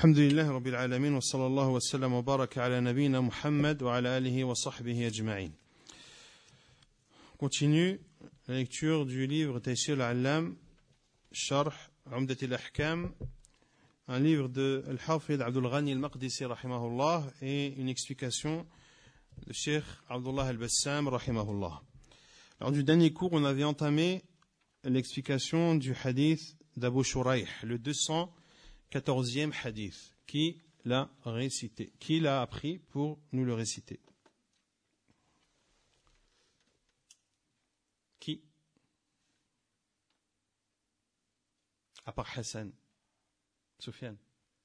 الحمد لله رب العالمين وصلى الله وسلم وبارك على نبينا محمد وعلى آله وصحبه أجمعين. Continue la lecture du livre Taysir al-Allam, Sharh Umdat al-Ahkam, un livre de Al-Hafid Abdul Ghani al-Maqdisi rahimahullah et une explication de Cheikh Abdullah al-Bassam rahimahullah. Lors du dernier cours, on avait entamé l'explication du hadith d'Abu Shuraih, le 214e hadith. Qui l'a récité? Qui l'a appris pour nous le réciter? Qui? À part Hassan. Soufiane.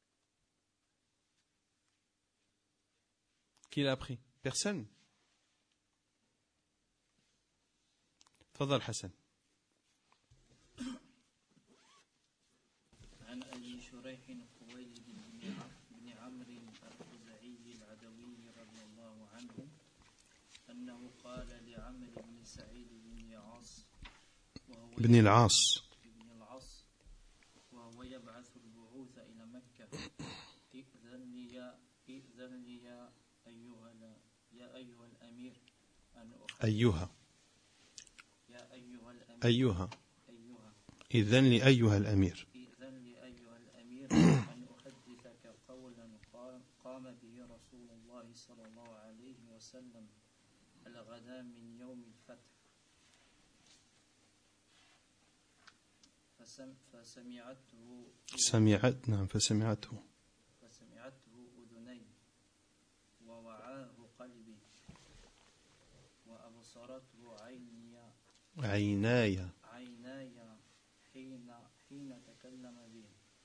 Qui l'a appris? Personne? تفضل حسن. عن أبي شريح خويلد بن عمرو الخزاعي العدوي رضي الله عنه أنه قال لعمرو بن سعيد بن العاص وهو يبعث البعوث إلى مكة: إذن لي يا أيها الأمير أن إذن لي أيها الأمير أن أحدثك قولا قام به رسول الله صلى الله عليه وسلم الغدا من يوم الفتح. فسمعته أذني ووعاه قلبي وأبصرته عيناي حين تكلم به.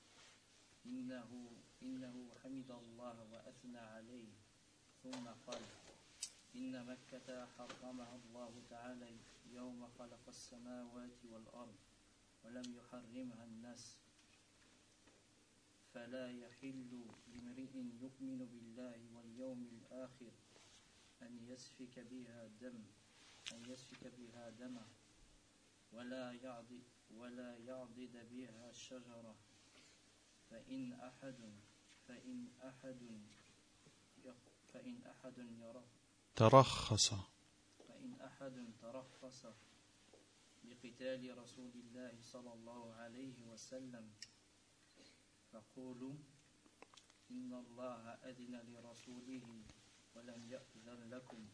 إنه حمد الله وأثنى عليه ثم قال: إن مكة حرمها الله تعالى يوم خلق السماوات والأرض ولم يحرمها الناس، فلا يحل لامرئ يؤمن بالله واليوم الآخر أن يسفك بها دما ولا يعضد بها الشجرة. فإن أحد ترخص بقتال رسول الله صلى الله عليه وسلم فقولوا: إن الله أذن لرسوله ولم يأذن لكم،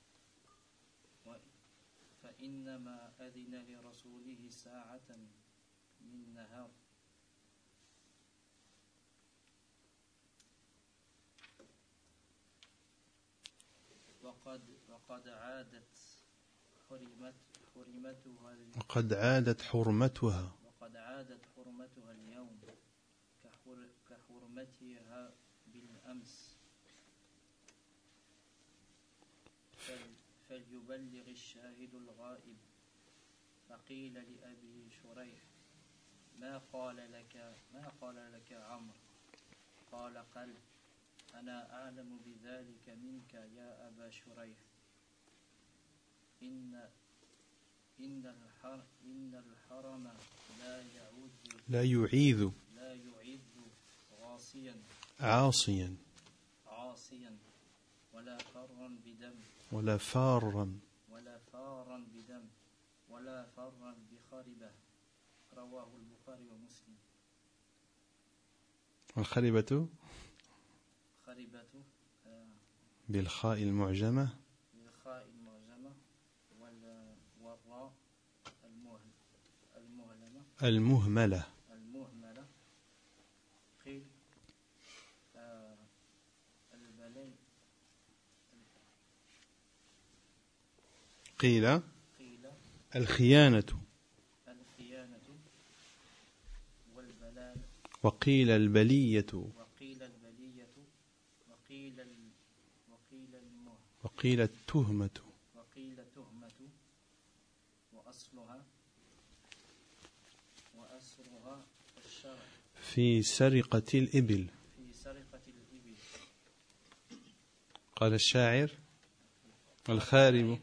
فإنما أذن لرسوله ساعة من نهار. وقد عادت حرمتها اليوم كحرمتها بالأمس، فليبلغ الشاهد الغائب. فقيل لأبي شريح: ما قال لك عمرو؟ قال: قلب. أنا أعلم بذلك منك يا أبا شريح. إن الحرم لا يعيذ عاصيا ولا فارا بدم ولا فارا بخربة. رواه البخاري ومسلم. والخربة بالخاء المعجمة والراء المهملة. قيل قيل الخيانة والبلاء وقيل البلية وقيل التهمة وأصلها في سرقة الإبل. قال الشاعر: الخارب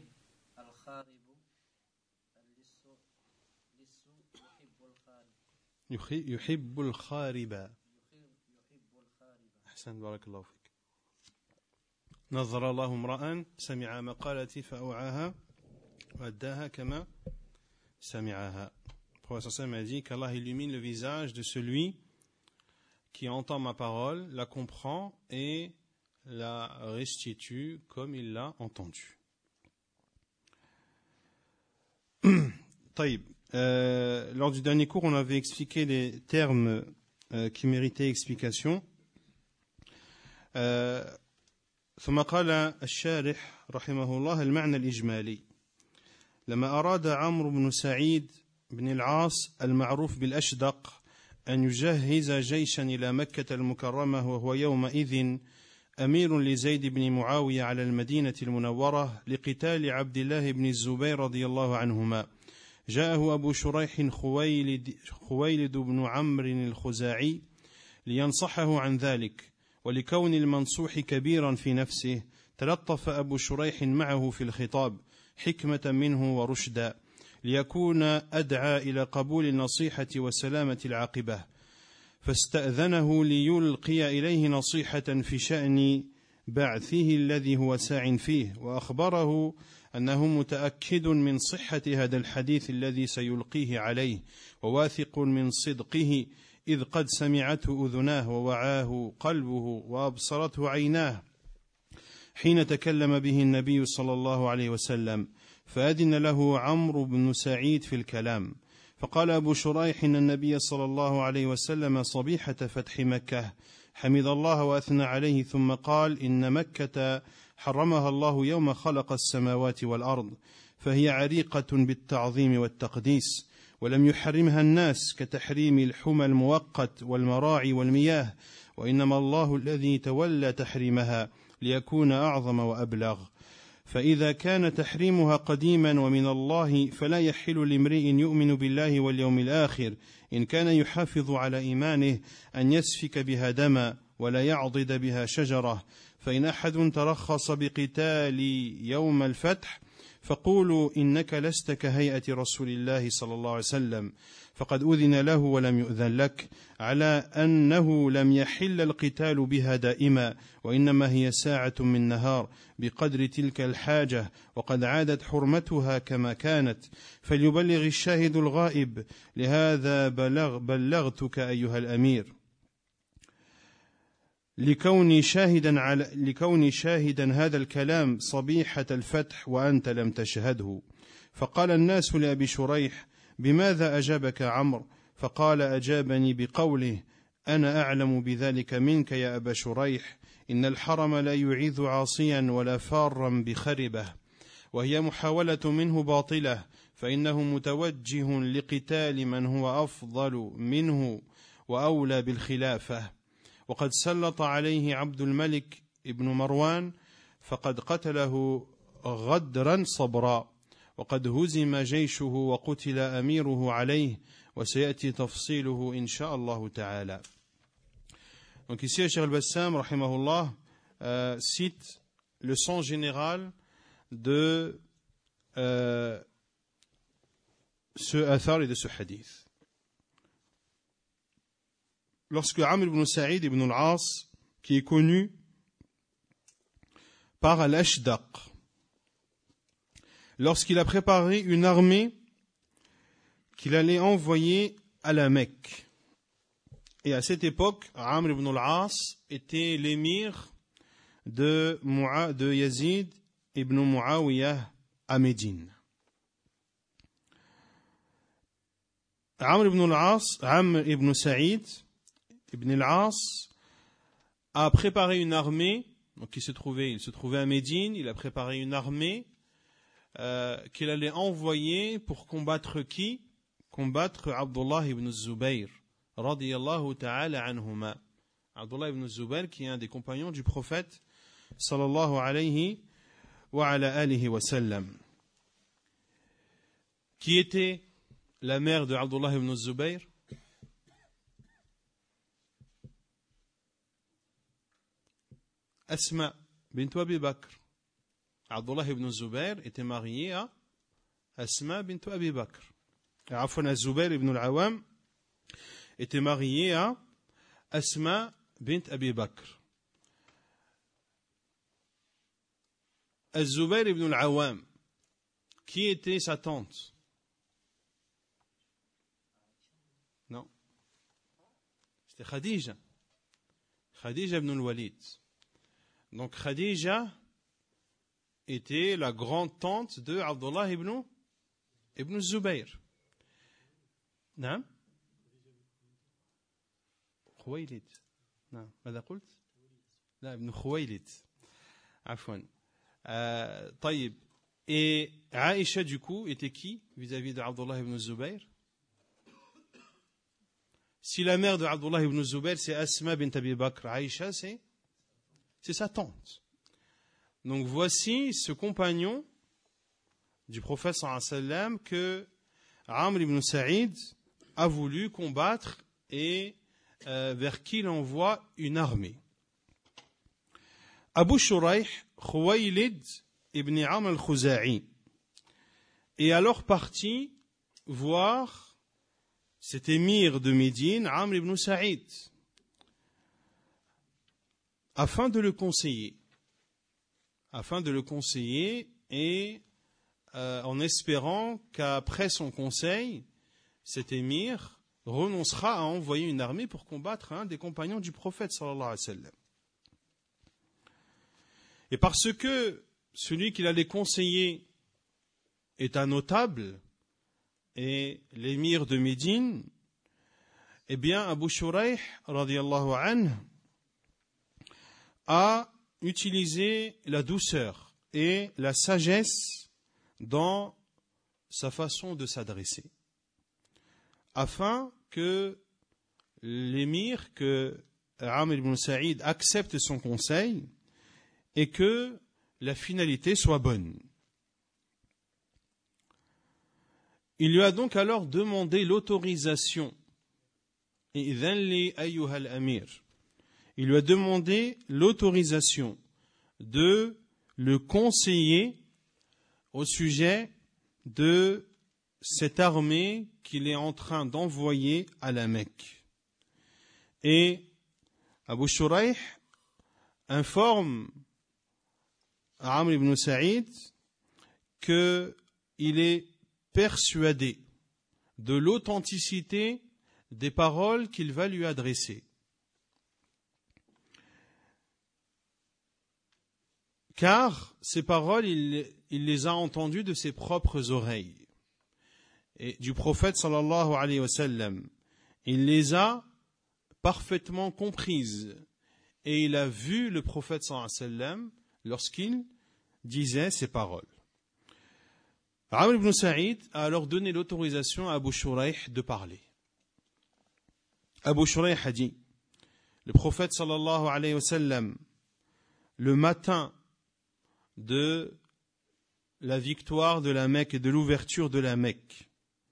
يحب الخارب أحسن بارك الله فيك. نظر الله امرأ سمع مقالتي فأوعاها وأداها كما سمعها. Le prophète m'a dit qu'Allah illumine le visage de celui qui entend ma parole, la comprend et la restitue comme il l'a entendue. Lors du dernier cours, on avait expliqué les termes qui méritaient explication. ثم قال الشارح رحمه الله المعنى الإجمالي لما أراد عمرو بن سعيد بن العاص المعروف بالأشدق أن يجهز جيشا إلى مكة المكرمة وهو يومئذ أمير لزيد بن معاوية على المدينة المنورة لقتال عبد الله بن الزبير رضي الله عنهما، جاءه أبو شريح خويلد بن عمرو الخزاعي لينصحه عن ذلك، ولكون المنصوح كبيرا في نفسه تلطف أبو شريح معه في الخطاب حكمة منه ورشدا ليكون أدعى إلى قبول النصيحة وسلامة العاقبة، فاستأذنه ليلقي إليه نصيحة في شأن بعثه الذي هو ساع فيه، وأخبره أنه متأكد من صحة هذا الحديث الذي سيلقيه عليه وواثق من صدقه، إذ قد سمعته أذناه ووعاه قلبه وأبصرته عيناه حين تكلم به النبي صلى الله عليه وسلم، فأذن له عمرو بن سعيد في الكلام. فقال أبو شريح إن النبي صلى الله عليه وسلم صبيحة فتح مكة حمد الله وأثنى عليه، ثم قال إن مكة حرمها الله يوم خلق السماوات والأرض، فهي عريقة بالتعظيم والتقديس، ولم يحرمها الناس كتحريم الحمى المؤقت والمراعي والمياه، وإنما الله الذي تولى تحريمها ليكون أعظم وأبلغ. فإذا كان تحريمها قديما ومن الله فلا يحل لامرئ يؤمن بالله واليوم الآخر إن كان يحافظ على إيمانه أن يسفك بها دما ولا يعضد بها شجرة، فإن أحد ترخص بقتال يوم الفتح فقولوا إنك لست كهيئة رسول الله صلى الله عليه وسلم، فقد أذن له ولم يؤذن لك، على أنه لم يحل القتال بها دائما، وإنما هي ساعة من نهار بقدر تلك الحاجة، وقد عادت حرمتها كما كانت، فليبلغ الشاهد الغائب، لهذا بلغتك أيها الأمير، لكوني شاهدا هذا الكلام صبيحة الفتح وأنت لم تشهده. فقال الناس لأبي شريح بماذا أجابك عمرو؟ فقال أجابني بقوله أنا أعلم بذلك منك يا أبا شريح، إن الحرم لا يعيذ عاصيا ولا فارا بخربه، وهي محاولة منه باطلة، فإنه متوجه لقتال من هو أفضل منه وأولى بالخلافة، وقد سلط عليه عبد الملك ابن مروان فقد قتله غدرا صبرا، وقد هزم جيشه وقتل أميره عليه، وسيأتي تفصيله إن شاء الله تعالى. Donc ici, Cheikh Al-Bassam, rahimahullah, cite le sens général de ce athar et de ce hadith. Lorsque Amr ibn Sa'id ibn al-As, qui est connu par Al-Ashdaq, lorsqu'il a préparé une armée qu'il allait envoyer à la Mecque. Et à cette époque, Amr ibn al-As était l'émir de Yazid ibn Muawiyah à Médine. Amr ibn Sa'id ibn al-As a préparé une armée, donc il se trouvait à Médine, il a préparé une armée qu'il allait envoyer pour combattre qui? Combattre Abdullah ibn Zubayr, radiyallahu ta'ala anhuma. Abdullah ibn Zubayr, qui est un des compagnons du prophète, sallallahu alayhi wa ala alihi wa sallam. Qui était la mère de Abdullah ibn Zubayr? Asma bint Abi Bakr. Abdullah ibn Zubayr était marié à Asma bint Abi Bakr. Afwan Zubayr ibn al-Awam était marié à Asma bint Abi Bakr. Az-Zubayr ibn al-Awwam, qui était sa tante? Non. C'était Khadija. Khadija ibn al-Walid. Donc Khadija était la grande tante de Abdullah ibn Zubayr. نعم خويلد نعم ماذا قلت لا ابن خويلد عفوا طيب et Aïcha du coup était qui vis-à-vis de Abdullah ibn Zubayr? Si la mère de Abdullah ibn Zubayr c'est Asma bint Abi Bakr, Aïcha c'est sa tante. Donc voici ce compagnon du prophète sallallahu alayhi wa sallam que Amr ibn Sa'id a voulu combattre et vers qui il envoie une armée. Abu Shuraih Khuwaylid ibn Amr al-Khuza'i est alors parti voir cet émir de Médine, Amr ibn Sa'id, afin de le conseiller et en espérant qu'après son conseil, cet émir renoncera à envoyer une armée pour combattre un des compagnons du prophète sallallahu alayhi wa sallam. Et parce que celui qu'il allait conseiller est un notable et l'émir de Médine, eh bien Abu Shuraih radiyallahu anhu a utilisé la douceur et la sagesse dans sa façon de s'adresser, afin que l'émir, que Amr ibn Sa'id accepte son conseil et que la finalité soit bonne. Il lui a donc alors demandé l'autorisation. Il lui a demandé l'autorisation de le conseiller au sujet de cette armée qu'il est en train d'envoyer à la Mecque. Et Abu Shuraih informe Amr ibn Sa'id qu'il est persuadé de l'authenticité des paroles qu'il va lui adresser. Car ces paroles, il les a entendues de ses propres oreilles. Et du prophète sallallahu alayhi wa sallam, il les a parfaitement comprises. Et il a vu le prophète sallallahu alayhi wa sallam lorsqu'il disait ces paroles. Amr ibn Sa'id a alors donné l'autorisation à Abu Shuraih de parler. Abu Shuraih a dit, le prophète sallallahu alayhi wa sallam, le matin de la victoire de la Mecque et de l'ouverture de la Mecque,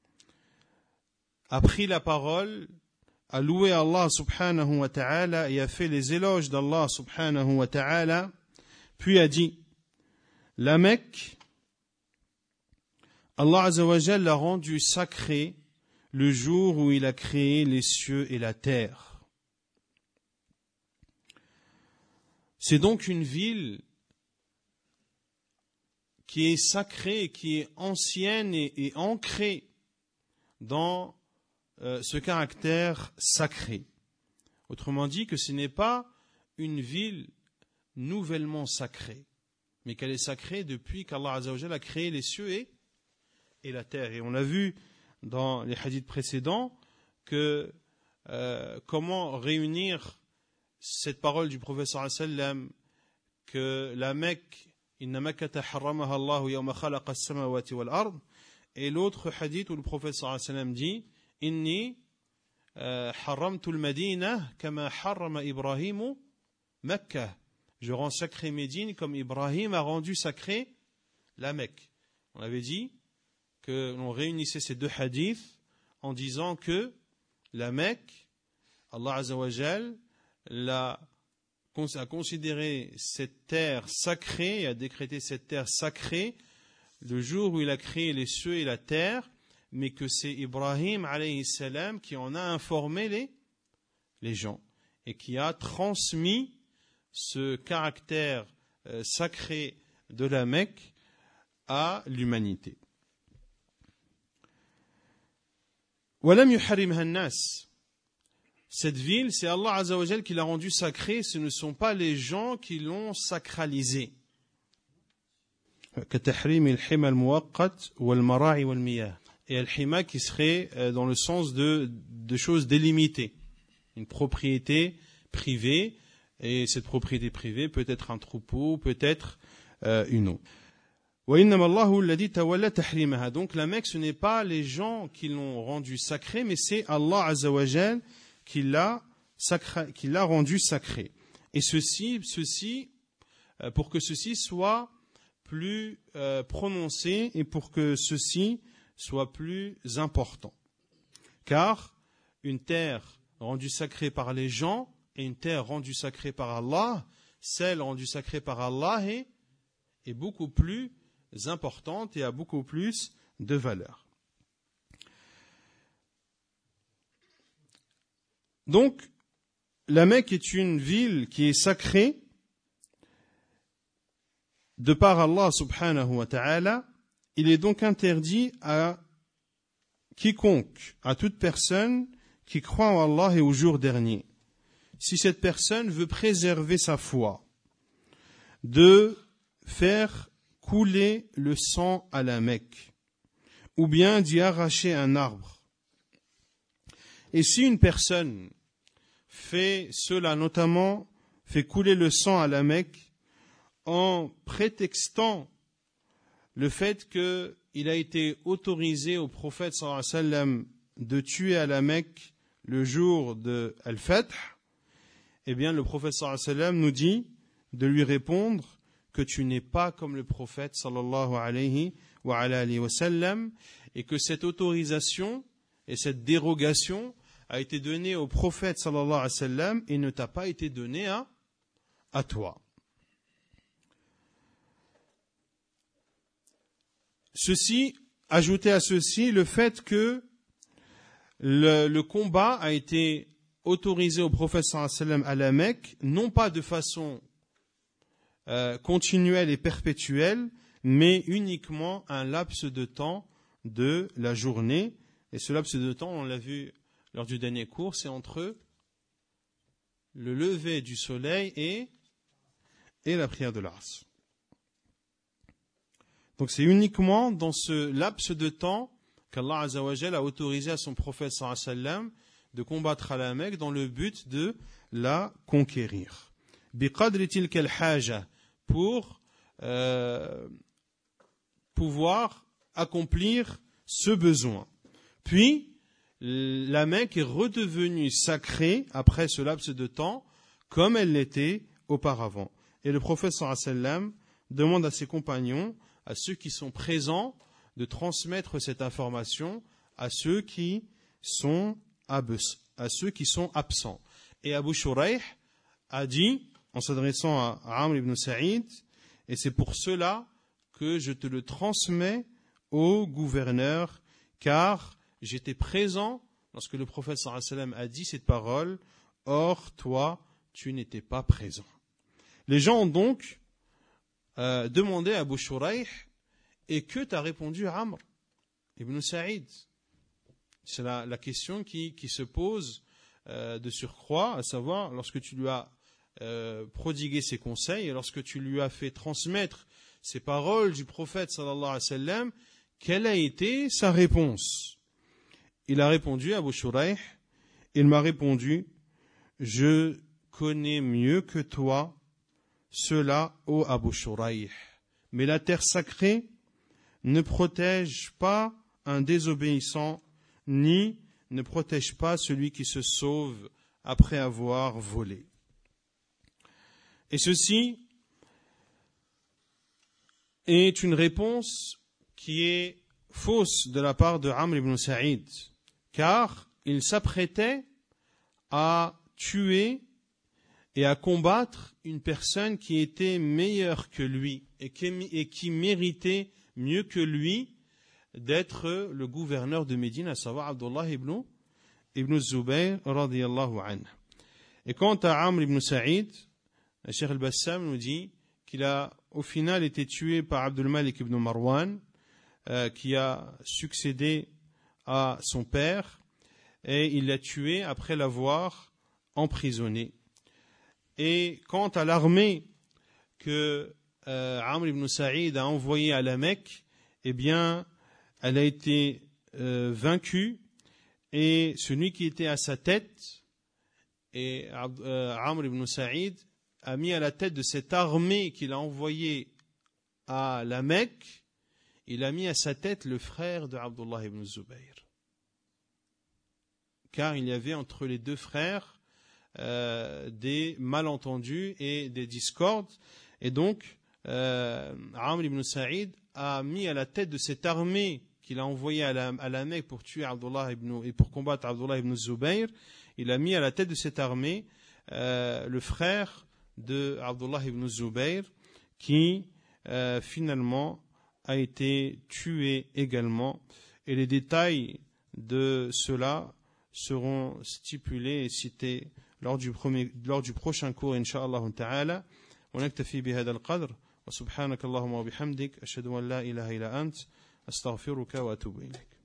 a pris la parole, a loué Allah subhanahu wa ta'ala et a fait les éloges d'Allah subhanahu wa ta'ala, puis a dit, la Mecque, Allah azza wa jalla l'a rendue sacrée le jour où il a créé les cieux et la terre. C'est donc une ville qui est sacrée, qui est ancienne et ancrée dans ce caractère sacré. Autrement dit que ce n'est pas une ville nouvellement sacrée, mais qu'elle est sacrée depuis qu'Allah Azza wa Jalla a créé les cieux et la terre. Et on l'a vu dans les hadiths précédents que comment réunir cette parole du prophète sallallahu alayhi wa sallam que la Mecque, inna Makkata harramaha Allahu yawma khalaqa as-samawati wal ard, et l'autre hadith où le prophète sallallahu alayhi wa sallam dit inni harramtu al-Madina kama harrama Ibrahimu Makkah, je rends sacré Médine comme Ibrahim a rendu sacré la Mecque. On avait dit que l'on réunissait ces deux hadiths en disant que la Mecque, Allah Azza wa Jal a considéré cette terre sacrée et a décrété cette terre sacrée le jour où il a créé les cieux et la terre, mais que c'est Ibrahim alayhi salam qui en a informé les gens et qui a transmis ce caractère sacré de la Mecque à l'humanité. وَلَمْ يُحَرِّمْهَا النَّاسِ. Cette ville, c'est Allah Azza wa Jal qui l'a rendue sacrée, ce ne sont pas les gens qui l'ont sacralisée. كتحريم الحمى المؤقت والمراعي والمياه. Et al-hima qui serait dans le sens de choses délimitées. Une propriété privée, et cette propriété privée peut être un troupeau, peut être une eau. وَإِنَّمَا اللَّهُ الَّذِي تَوَلَّى تَحْرِيمَهَا. Donc la Mecque, ce n'est pas les gens qui l'ont rendue sacrée, mais c'est Allah Azza wa Jal qui l'a rendu sacré. Et ceci, pour que ceci soit plus prononcé et pour que ceci soit plus important. Car une terre rendue sacrée par les gens et une terre rendue sacrée par Allah, celle rendue sacrée par Allah est beaucoup plus importante et a beaucoup plus de valeur. Donc, la Mecque est une ville qui est sacrée de par Allah subhanahu wa ta'ala. Il est donc interdit à quiconque, à toute personne qui croit en Allah et au jour dernier, si cette personne veut préserver sa foi, de faire couler le sang à la Mecque, ou bien d'y arracher un arbre. Et si une personne fait cela, notamment fait couler le sang à la Mecque, en prétextant le fait qu'il a été autorisé au prophète sallallahu alayhi wa sallam de tuer à la Mecque le jour de Al-Fath, eh bien le prophète sallallahu alayhi wa sallam nous dit de lui répondre que tu n'es pas comme le prophète sallallahu alayhi wa sallam, et que cette autorisation et cette dérogation a été donnée au prophète sallallahu alayhi wa sallam et ne t'a pas été donnée à toi. Ceci, ajouté à ceci, le fait que le combat a été autorisé au prophète sallallahu alayhi wa sallam à la Mecque, non pas de façon continuelle et perpétuelle, mais uniquement un laps de temps de la journée. Et ce laps de temps, on l'a vu lors du dernier cours, c'est entre le lever du soleil et la prière de l'Asr. Donc c'est uniquement dans ce laps de temps qu'Allah Azza wa Jal a autorisé à son prophète sallallahu alayhi wa sallam de combattre à la Mecque dans le but de la conquérir. Biqadri tilka al-haja, pour pouvoir accomplir ce besoin. Puis la Mecque est redevenue sacrée après ce laps de temps comme elle l'était auparavant. Et le prophète sallallahu alayhi wa sallam demande à ses compagnons, à ceux qui sont présents, de transmettre cette information à ceux qui sont absents. Et Abu Shuraih a dit, en s'adressant à Amr ibn Sa'id, et c'est pour cela que je te le transmets au gouverneur, car j'étais présent lorsque le prophète sallallahu alayhi wa sallam a dit cette parole, or toi, tu n'étais pas présent. Les gens ont donc demandé à Abu Shuraih, et que t'as répondu Amr ibn Sa'id? C'est la question qui se pose de surcroît, à savoir, lorsque tu lui as prodigué ses conseils, et lorsque tu lui as fait transmettre ces paroles du prophète sallallahu alayhi wa sallam, quelle a été sa réponse? Il a répondu, Abu Shuraih, il m'a répondu, je connais mieux que toi cela, ô Abu Shuraih, mais la terre sacrée ne protège pas un désobéissant, ni ne protège pas celui qui se sauve après avoir volé. Et ceci est une réponse qui est fausse de la part de Amr ibn Sa'id, car il s'apprêtait à tuer et à combattre une personne qui était meilleure que lui et qui méritait mieux que lui d'être le gouverneur de Médine, à savoir Abdullah ibn Zubayr radiyallahu anhu. Et quant à Amr ibn Sa'id, le Cheikh al-Bassam nous dit qu'il a au final été tué par Abdul Malik ibn Marwan, qui a succédé à son père, et il l'a tué après l'avoir emprisonné. Et quant à l'armée que Amr ibn Sa'id a envoyée à la Mecque, eh bien, elle a été vaincue, et celui qui était à sa tête, et Amr ibn Sa'id a mis à la tête de cette armée qu'il a envoyée à la Mecque, il a mis à sa tête le frère de Abdullah ibn Zubayr. Car il y avait entre les deux frères des malentendus et des discordes. Et donc, Amr ibn Sa'id a mis à la tête de cette armée qu'il a envoyée à la Mecque pour tuer Abdullah et pour combattre Abdullah ibn Zubayr. Il a mis à la tête de cette armée le frère de Abdullah ibn Zubayr, qui finalement a été tué également. Et les détails de cela seront stipulés et cités lors du prochain cours, Inch'Allah ta'ala. ونكتفي بهذا القدر وسبحانك اللهم وبحمدك أشهد أن لا إله إلا أنت أستغفرك وأتوب إليك.